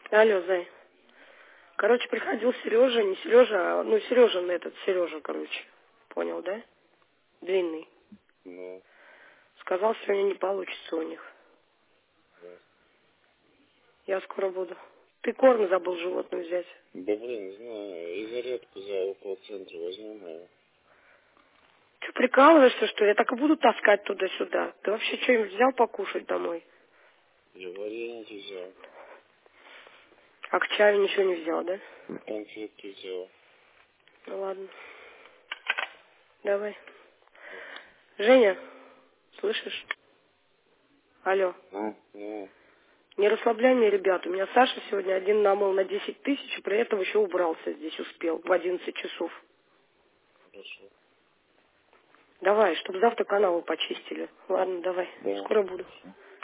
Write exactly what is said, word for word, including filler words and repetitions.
Алло, Зай. Короче, приходил Сережа, не Сережа, а, ну, Сережа на этот, Сережа, короче. Понял, да? Длинный. Ну, Сказал, сегодня не получится у них. да. Я скоро буду. Ты корм забыл животное взять. Да блин, не знаю, и зарядку за около центра возьмем его. Ты прикалываешься, что ли? Я так и буду таскать туда-сюда. Ты вообще что-нибудь взял покушать домой? Я вареники взял, А к чаю ничего не взял, да? конфетки взял. Ну ладно. Давай. Женя, слышишь? Алло. Ну, ну, Не расслабляй меня, ребят. У меня Саша сегодня один намыл на десять тысяч, и при этом еще убрался здесь, успел, в одиннадцать часов. хорошо. Давай, чтобы завтра каналы почистили. Ладно, давай. Да, Скоро буду. хорошо.